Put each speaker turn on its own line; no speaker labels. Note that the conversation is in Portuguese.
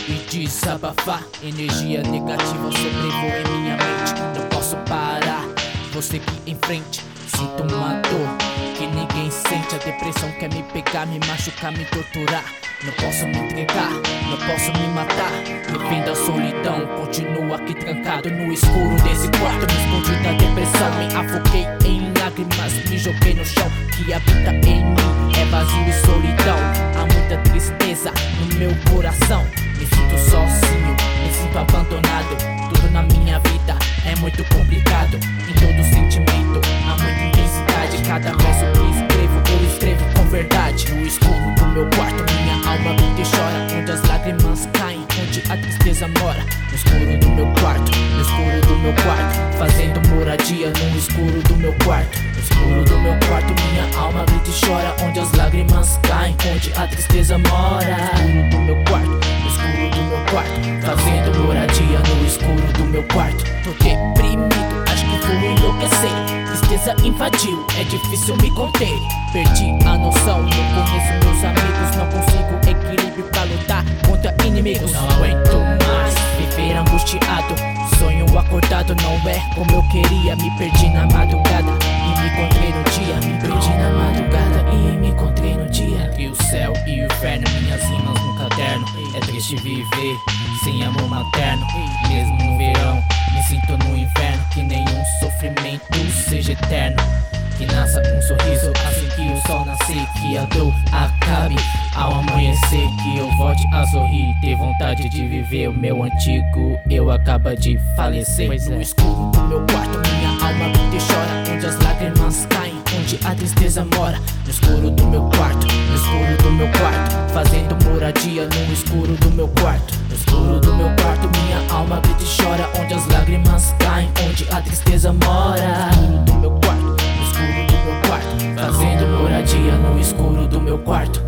e desabafar. Energia negativa sobrevoa em minha mente. Não posso parar, vou seguir em frente. Sinto uma dor que ninguém sente. A depressão quer me pegar, me machucar, me torturar. Não posso me entregar, não posso me matar. Refém da solidão, continuo aqui trancado no escuro desse quarto. Me escondi da depressão, me afoguei em lágrimas, me joguei no chão. Que habita em mim é vazio e solidão. Há muita tristeza no meu coração. Me sinto sozinho, me sinto abandonado. Tudo na minha vida é muito complicado. Em todo sentimento há muita intensidade. Cada verso que escrevo, eu escrevo com verdade. No escuro do meu quarto, minha alma grita e chora. Onde as lágrimas caem, onde a tristeza mora. No escuro do meu quarto, no escuro do meu quarto, fazendo moradia no escuro do meu quarto. No escuro do meu quarto, minha alma grita e chora. Onde as lágrimas caem, onde a tristeza mora. No escuro do meu quarto, no escuro do meu quarto, fazendo moradia no escuro do meu quarto. Tô deprimido, acho que vou enlouquecer. Tristeza invadiu, é difícil me conter. Perdi a noção, não conheço meus amigos. Não consigo equilíbrio pra lutar contra inimigos. Não aguento mais viver angustiado. Sonho acordado não é como eu queria. Me perdi na madrugada e me encontrei no dia. Me perdi na madrugada e me encontrei no dia. Entre o céu e o inferno, minhas rimas no caderno. É triste viver sem amor materno. Mesmo no verão, me sinto no inferno. Que nenhum sofrimento seja eterno. Que nasça um sorriso assim que o sol nascer. Que a dor acabe ao amanhecer. Que eu volte a sorrir, ter vontade de viver. O meu antigo eu acaba de falecer. No escuro do meu quarto, minha alma grita e chora. Onde as lágrimas caem, onde a tristeza mora. No escuro do meu quarto, no escuro do meu quarto, fazendo moradia no escuro do meu quarto. No escuro do meu quarto, minha alma grita e chora. Onde as lágrimas caem, onde a tristeza mora. No escuro do meu quarto, no escuro do meu quarto, fazendo moradia no escuro do meu quarto.